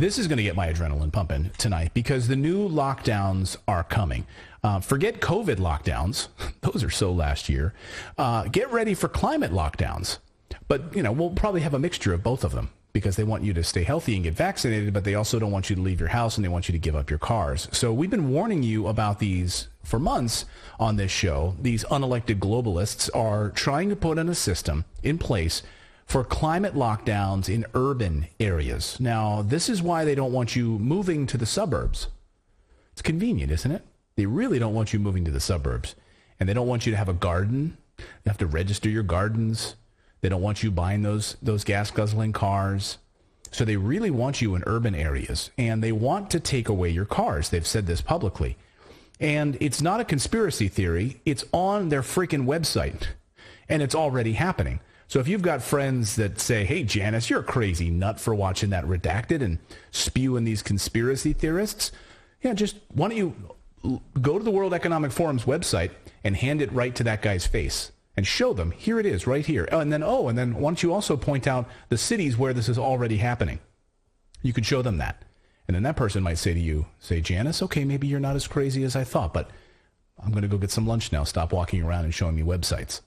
This is going to get my adrenaline pumping tonight because the new lockdowns are coming. Forget COVID lockdowns. Those are so last year. Get ready for climate lockdowns. But, we'll probably have a mixture of both of them because they want you to stay healthy and get vaccinated, but they also don't want you to leave your house and they want you to give up your cars. So we've been warning you about these for months on this show. These unelected globalists are trying to put in a system in place for climate lockdowns in urban areas. Now, this is why they don't want you moving to the suburbs. It's convenient, isn't it? They really don't want you moving to the suburbs. And they don't want you to have a garden. You have to register your gardens. They don't want you buying those gas-guzzling cars. So they really want you in urban areas. And they want to take away your cars. They've said this publicly. And it's not a conspiracy theory. It's on their freaking website. And it's already happening. So if you've got friends that say, hey, Janice, you're a crazy nut for watching that Redacted and spewing these conspiracy theorists, just why don't you go to the World Economic Forum's website and hand it right to that guy's face and show them, here it is, right here. And then why don't you also point out the cities where this is already happening? You could show them that. And then that person might say to you, Janice, okay, maybe you're not as crazy as I thought, but I'm going to go get some lunch now. Stop walking around and showing me websites.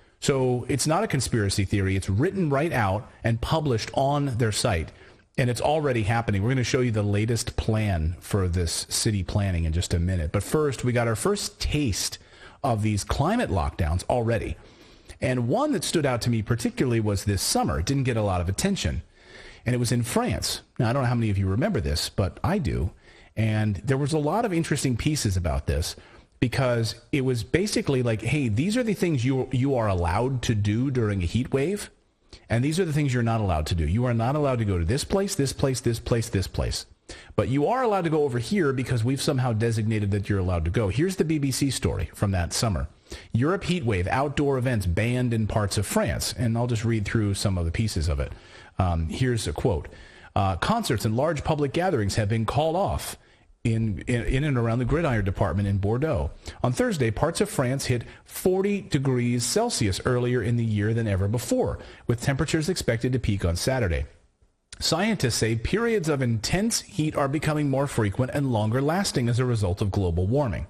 So it's not a conspiracy theory. It's written right out and published on their site, and it's already happening. We're going to show you the latest plan for this city planning in just a minute. But first, we got our first taste of these climate lockdowns already. And one that stood out to me particularly was this summer. It didn't get a lot of attention, and it was in France. Now, I don't know how many of you remember this, but I do. And there was a lot of interesting pieces about this, because it was basically like, hey, these are the things you are allowed to do during a heat wave, and these are the things you're not allowed to do. You are not allowed to go to this place, this place, this place, this place. But you are allowed to go over here because we've somehow designated that you're allowed to go. Here's the BBC story from that summer. Europe heat wave, outdoor events banned in parts of France. And I'll just read through some of the pieces of it. Here's a quote. Concerts and large public gatherings have been called off in and around the Gridiron department in Bordeaux. On Thursday, parts of France hit 40 degrees Celsius earlier in the year than ever before, with temperatures expected to peak on Saturday. Scientists say periods of intense heat are becoming more frequent and longer lasting as a result of global warming.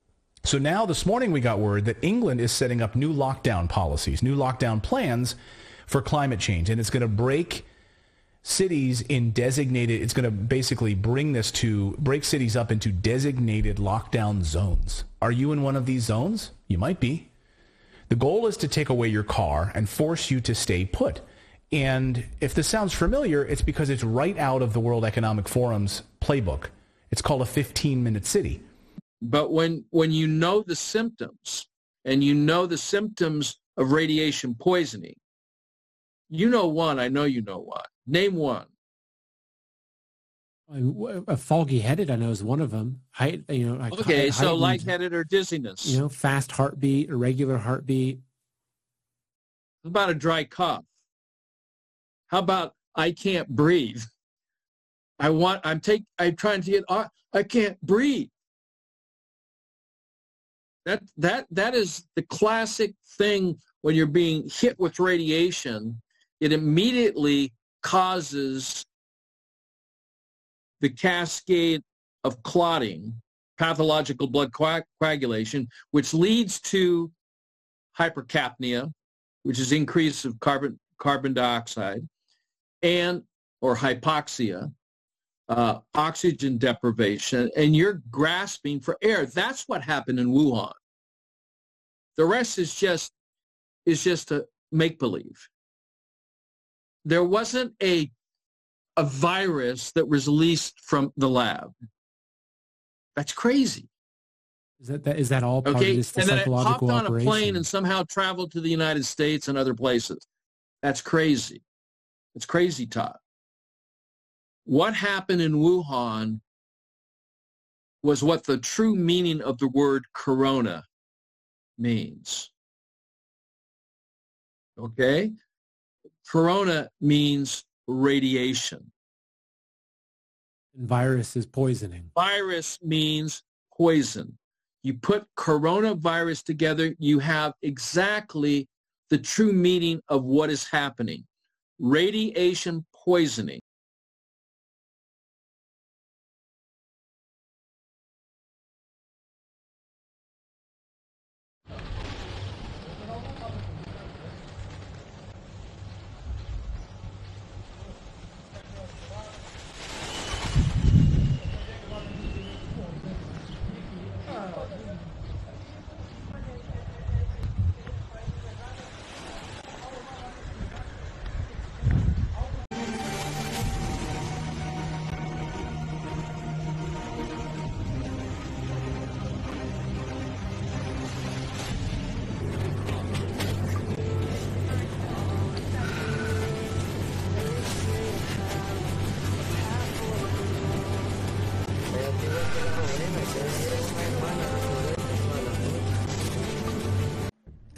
So now this morning we got word that England is setting up new lockdown policies, new lockdown plans for climate change, and it's going to break cities in designated, it's going to basically break cities up into designated lockdown zones. Are you in one of these zones? You might be. The goal is to take away your car and force you to stay put. And if this sounds familiar, it's because it's right out of the World Economic Forum's playbook. It's called a 15-minute city. But when you know the symptoms, and you know the symptoms of radiation poisoning, you know one, I know you know one. Name one. A foggy-headed, I know, is one of them. So lightheaded or dizziness. Fast heartbeat, irregular heartbeat. How about a dry cough? How about I can't breathe? I'm trying to get, I can't breathe. That is the classic thing when you're being hit with radiation. It immediately causes the cascade of clotting, pathological blood coagulation, which leads to hypercapnia, which is increase of carbon dioxide, or hypoxia, oxygen deprivation, and you're grasping for air. That's what happened in Wuhan. The rest is just a make-believe. There wasn't a virus that was released from the lab. That's crazy. Is that all part of this and then psychological it hopped on operation? a plane and somehow traveled to the United States and other places. That's crazy. It's crazy talk. What happened in Wuhan was what the true meaning of the word corona means. Okay? Corona means radiation. And virus is poisoning. Virus means poison. You put coronavirus together, you have exactly the true meaning of what is happening. Radiation poisoning.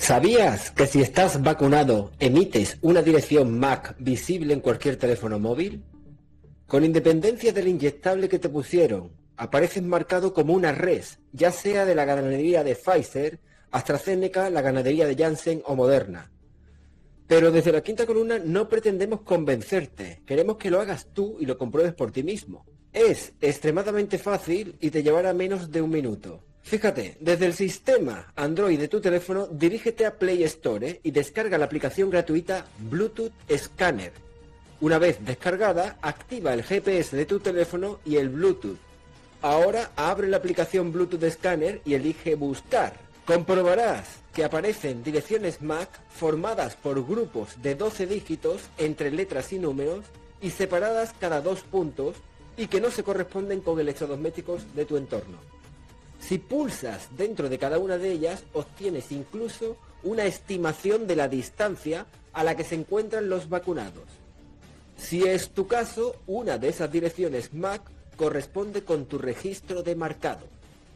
¿Sabías que si estás vacunado emites una dirección MAC visible en cualquier teléfono móvil? Con independencia del inyectable que te pusieron, apareces marcado como una res, ya sea de la ganadería de Pfizer, AstraZeneca, la ganadería de Janssen o Moderna. Pero desde la Quinta Columna no pretendemos convencerte, queremos que lo hagas tú y lo compruebes por ti mismo. Es extremadamente fácil y te llevará menos de un minuto. Fíjate, desde el sistema Android de tu teléfono, dirígete a Play Store y descarga la aplicación gratuita Bluetooth Scanner. Una vez descargada, activa el GPS de tu teléfono y el Bluetooth. Ahora abre la aplicación Bluetooth Scanner y elige Buscar. Comprobarás que aparecen direcciones MAC formadas por grupos de 12 dígitos entre letras y números y separadas cada 2 puntos y que no se corresponden con electrodomésticos de tu entorno. Si pulsas dentro de cada una de ellas, obtienes incluso una estimación de la distancia a la que se encuentran los vacunados. Si es tu caso, una de esas direcciones MAC corresponde con tu registro de marcado.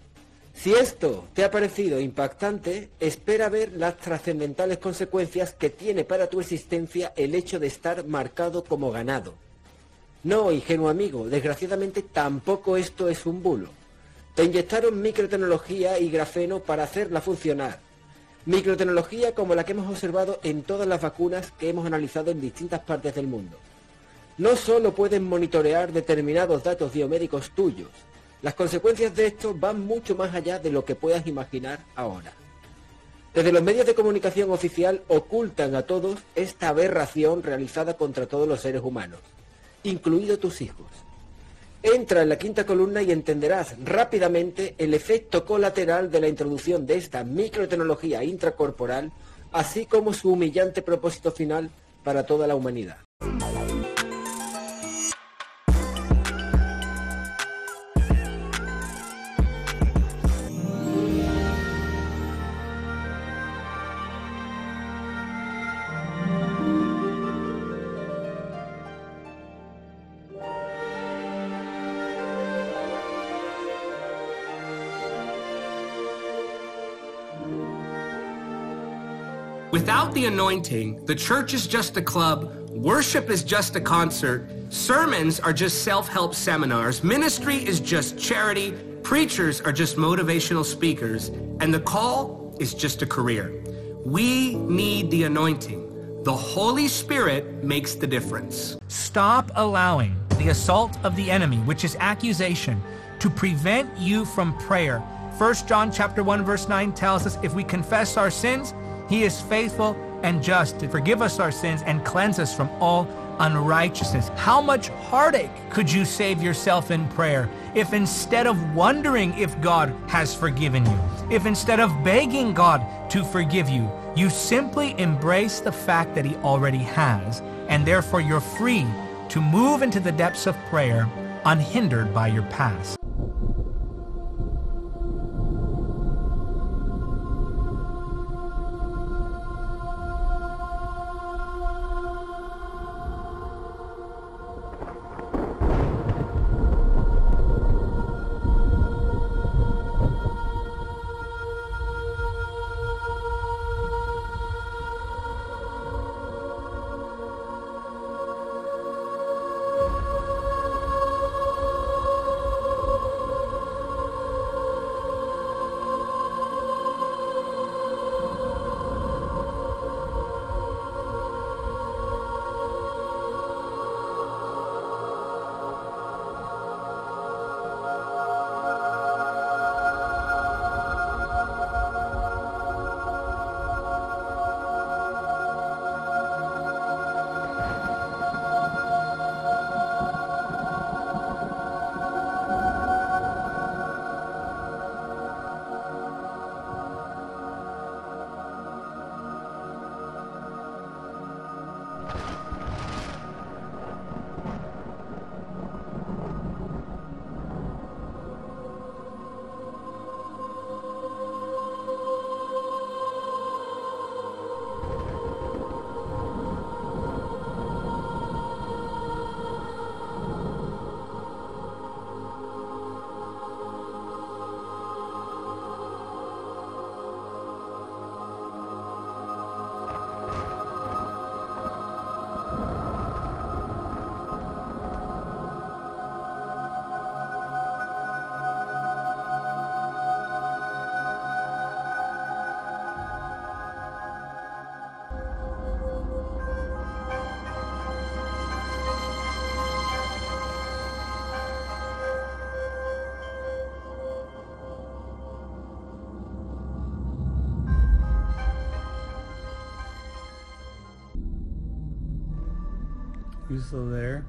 Si esto te ha parecido impactante, espera ver las trascendentales consecuencias que tiene para tu existencia el hecho de estar marcado como ganado. No, ingenuo amigo, desgraciadamente tampoco esto es un bulo. Te inyectaron microtecnología y grafeno para hacerla funcionar. Microtecnología como la que hemos observado en todas las vacunas que hemos analizado en distintas partes del mundo. No solo pueden monitorear determinados datos biomédicos tuyos, las consecuencias de esto van mucho más allá de lo que puedas imaginar ahora. Desde los medios de comunicación oficial ocultan a todos esta aberración realizada contra todos los seres humanos, incluidos tus hijos. Entra en la Quinta Columna y entenderás rápidamente el efecto colateral de la introducción de esta microtecnología intracorporal, así como su humillante propósito final para toda la humanidad. Without the anointing, the church is just a club, worship is just a concert, sermons are just self-help seminars, ministry is just charity, preachers are just motivational speakers, and the call is just a career. We need the anointing. The Holy Spirit makes the difference. Stop allowing the assault of the enemy, which is accusation, to prevent you from prayer. 1 John chapter 1 verse 9 tells us if we confess our sins, He is faithful and just to forgive us our sins and cleanse us from all unrighteousness. How much heartache could you save yourself in prayer if instead of wondering if God has forgiven you, if instead of begging God to forgive you, you simply embrace the fact that He already has, and therefore you're free to move into the depths of prayer unhindered by your past. You still there?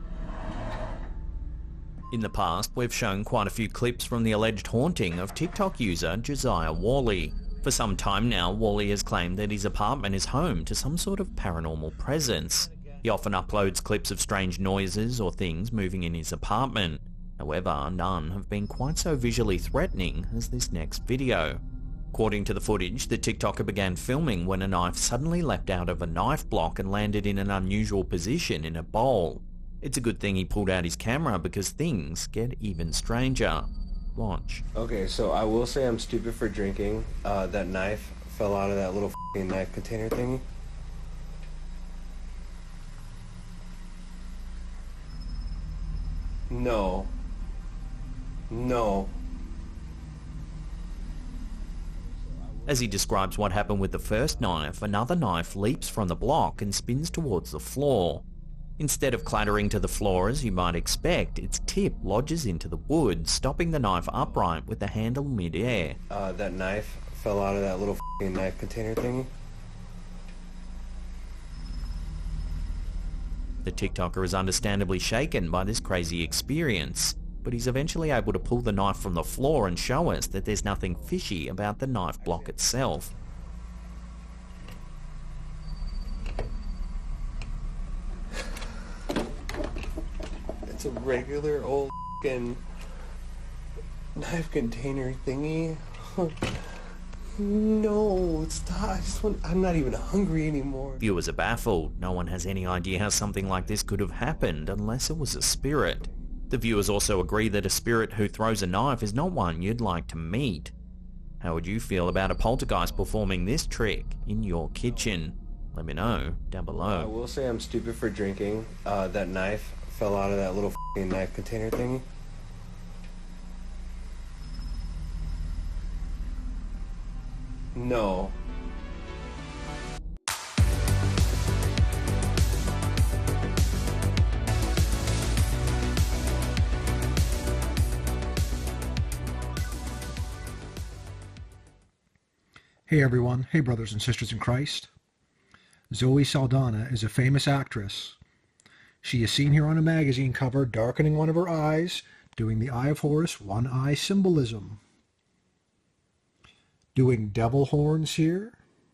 In the past, we've shown quite a few clips from the alleged haunting of TikTok user Josiah Worley. For some time now, Worley has claimed that his apartment is home to some sort of paranormal presence. He often uploads clips of strange noises or things moving in his apartment. However, none have been quite so visually threatening as this next video. According to the footage, the TikToker began filming when a knife suddenly leapt out of a knife block and landed in an unusual position in a bowl. It's a good thing he pulled out his camera because things get even stranger. Watch. Okay, so I will say I'm stupid for drinking. That knife fell out of that little f***ing knife container thingy. No. No. As he describes what happened with the first knife, another knife leaps from the block and spins towards the floor. Instead of clattering to the floor as you might expect, its tip lodges into the wood, stopping the knife upright with the handle mid-air. That knife fell out of that little f***ing knife container thingy. The TikToker is understandably shaken by this crazy experience, but he's eventually able to pull the knife from the floor and show us that there's nothing fishy about the knife block itself. It's a regular old f***ing knife container thingy. No, stop. I'm not even hungry anymore. Viewers are baffled. No one has any idea how something like this could have happened unless it was a spirit. The viewers also agree that a spirit who throws a knife is not one you'd like to meet. How would you feel about a poltergeist performing this trick in your kitchen? Let me know down below. I will say I'm stupid for drinking. That knife fell out of that little f***ing knife container thingy. No. Hey everyone, hey brothers and sisters in Christ. Zoe Saldana is a famous actress. She is seen here on a magazine cover darkening one of her eyes, doing the Eye of Horus one-eye symbolism. Doing devil horns here.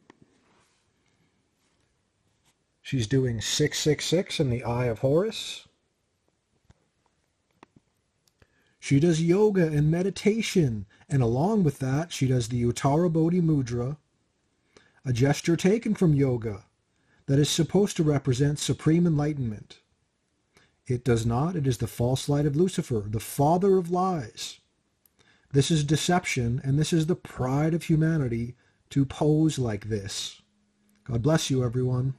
She's doing 666 in the Eye of Horus. She does yoga and meditation, and along with that, she does the Uttara Bodhi Mudra, a gesture taken from yoga that is supposed to represent supreme enlightenment. It does not. It is the false light of Lucifer, the father of lies. This is deception, and this is the pride of humanity to pose like this. God bless you, everyone.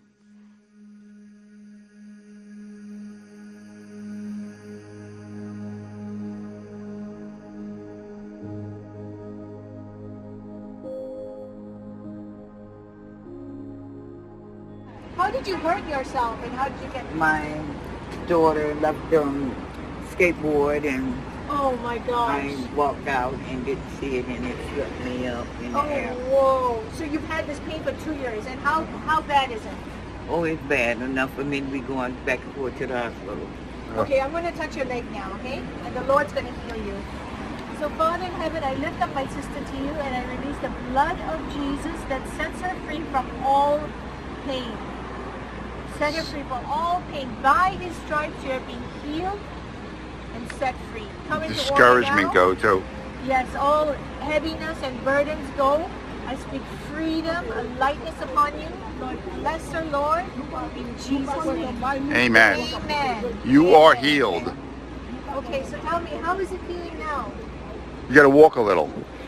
How did you hurt yourself, and how did you get... My daughter left them skateboard, and oh my gosh. I walked out and didn't see it, and it swept me up in the air. Whoa. So you've had this pain for 2 years, and how bad is it? Oh, it's bad enough for me to be going back and forth to the hospital. Okay, I'm going to touch your leg now, okay? And the Lord's going to heal you. So Father in heaven, I lift up my sister to you, and I release the blood of Jesus that sets her free from all pain. Set her free from all pain. By his stripes you are being healed and set free. Come into discouragement go too. Yes, all heaviness and burdens go. I speak freedom, a lightness upon you. Lord, bless her, Lord, in Jesus' name. Amen. Amen. You are healed. Okay, so tell me, how is it feeling now? You got to walk a little.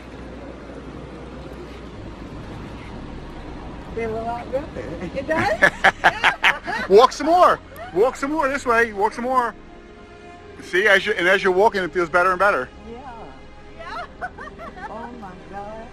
Feel a lot better. It does? Walk some more. Walk some more this way. Walk some more. See, as you're walking, it feels better and better. Yeah. Yeah. Oh my God.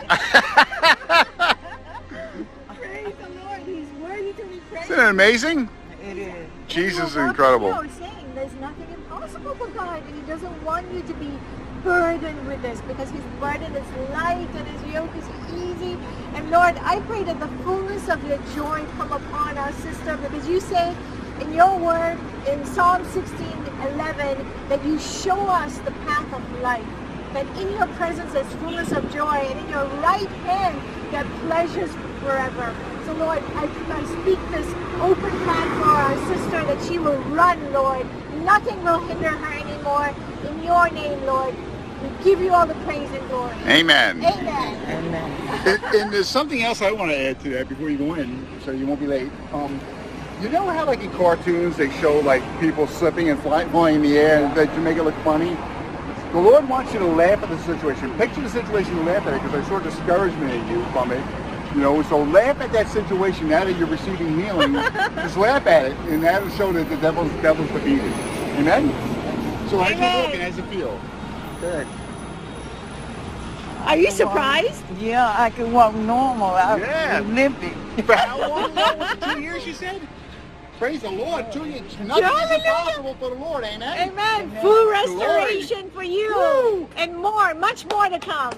Praise the Lord. He's worthy to be praised. Isn't it amazing? It is. Jesus is incredible. I was saying there's nothing impossible for God, and he doesn't want you to be burdened with this, because his burden is light and his yoke is easy. And Lord, I pray that the fullness of your joy come upon our sister, because you say in your word in Psalm 16:11 that you show us the path of life. That in your presence there's fullness of joy, and in your right hand there are pleasures forever. So Lord, I speak this open path for our sister that she will run, Lord. Nothing will hinder her anymore. In your name, Lord, we give you all the praise and glory. Amen. Amen. Amen. And there's something else I want to add to that before you go in, so you won't be late. You know how, like in cartoons, they show like people slipping and flying in the air to make it look funny? The Lord wants you to laugh at the situation. Picture the situation and laugh at it, because I saw discouragement in you from it. You know, so laugh at that situation now that you're receiving healing. Just laugh at it, and that'll show that the devil's defeated. Amen? So as you're walking, how's it feel? Good. Are you surprised? Yeah, I can walk normal. Yeah. I'm limping. For how long? Was it 2 years, you said? Praise the Lord. 2 years. Nothing is impossible for the Lord, amen? Amen. Full restoration for you. Woo. And more, much more to come.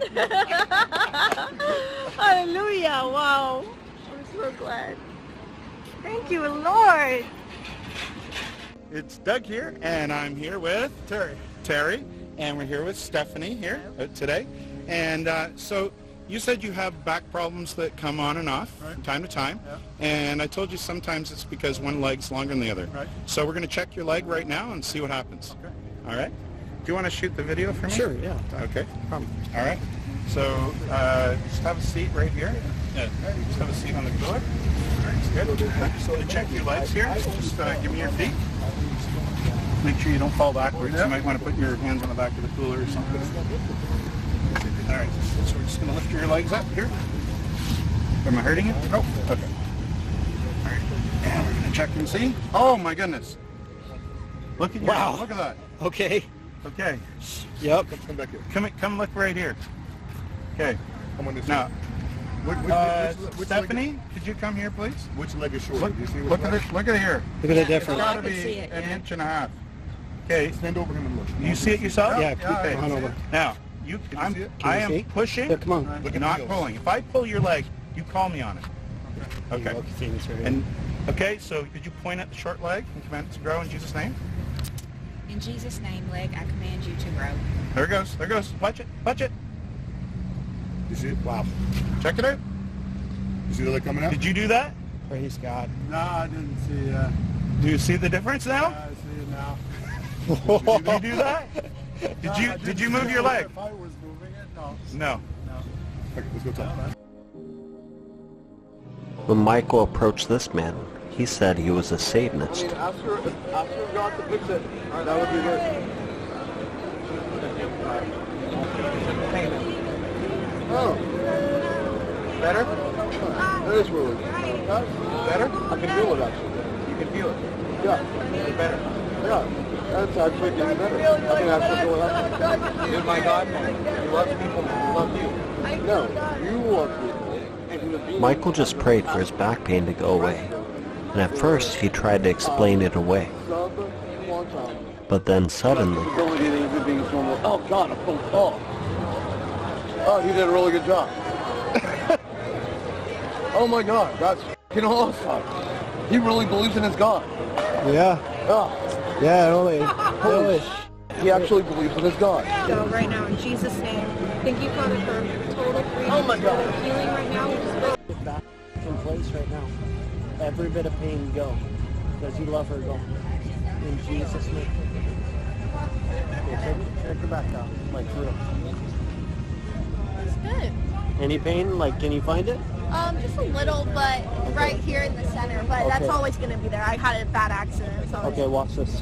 Hallelujah. Wow. I'm so glad. Thank you, Lord. It's Doug here, and I'm here with Terry, and we're here with Stephanie here today. And so you said you have back problems that come on and off from time to time, and I told you sometimes it's because one leg's longer than the other. Right. So we're going to check your leg right now and see what happens. Okay. All right. Do you want to shoot the video for me? Sure, yeah. Okay. All right. So just have a seat right here. Yeah. Just have a seat on the cooler. All right, good. So to check your legs here, just give me your feet. Make sure you don't fall backwards. You might want to put your hands on the back of the cooler or something. All right, so we're just going to lift your legs up here. Am I hurting you? Oh, okay. All right, and we're going to check and see. Oh my goodness. Look at your, wow. Look at that. Okay. Okay. Yep. Come back here. Come look right here. Okay. Come on this now. Which Stephanie, could you come here, please? Which leg is shorter? Look, look at it. Look at it here. Look at the difference. It's got to be an inch and a half. Okay. Stand over him and look. You see it yourself? Yeah. Okay. On over. Now, I am pushing, yeah, come on. not pulling. If I pull your leg, you call me on it. Okay. And okay, so could you point at the short leg and command it to grow in Jesus' name? In Jesus' name, leg, I command you to grow. There it goes. There it goes. Watch it. Watch it. You see it? Wow. Check it out. You see the leg coming out? Did you do that? Praise God. No, I didn't see that. Do you see the difference now? I see it now. Did you do that? Did you move your leg? If I was moving it, no. No. Okay, let's go talk. When Michael approached this man, he said he was a Satanist. Ask God to fix it. That would be good. Oh. Better? That is really good. Better? I can feel it actually. You can feel it? Yeah. It's better? Yeah. That's actually getting better. I can actually feel it out. You're my God. You love people. You love you. No. You love people. Michael just prayed for his back pain to go away. And at first he tried to explain it away. But then suddenly... Oh God, I'm so tall. Oh, he did a really good job. Oh my God, that's f***ing awesome. He really believes in his God. Yeah. Oh. Yeah, really. Holy he actually believes in his God. So right now, in Jesus' name, thank you, Father, for total freedom, oh my God. total healing right now. Get back in place right now. Every bit of pain go, because you love her. Go in Jesus' name. Okay, check her back out, like real. It's good. Any pain? Like, can you find it? Just a little, but right here in the center. But that's always going to be there. I had a bad accident. So Okay, watch this.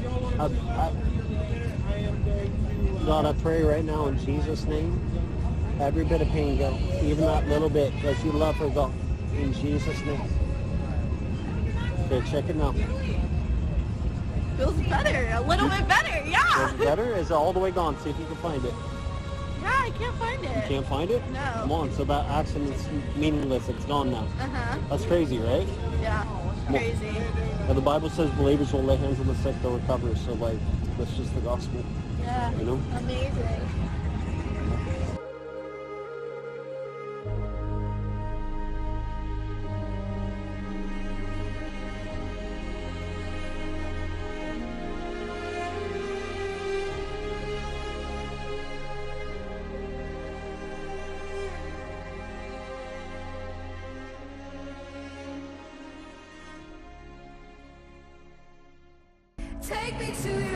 God, I pray right now in Jesus' name, every bit of pain go, even that little bit, because you love her. Go in Jesus' name. Okay, check it now. feels better. A little bit better, yeah. Feels better? Is it all the way gone? See if you can find it. Yeah, I can't find it. You can't find it? No. Come on, so that accident's meaningless. It's gone now. Uh-huh. That's crazy, right? Yeah, crazy. And the Bible says believers will lay hands on the sick, they'll recover. So, like, that's just the gospel. Yeah, you know? amazing. to you.